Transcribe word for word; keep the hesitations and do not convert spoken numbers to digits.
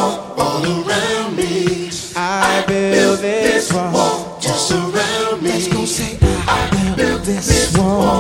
wall all around me. I build this wall to surround me. Let's go say I build this wall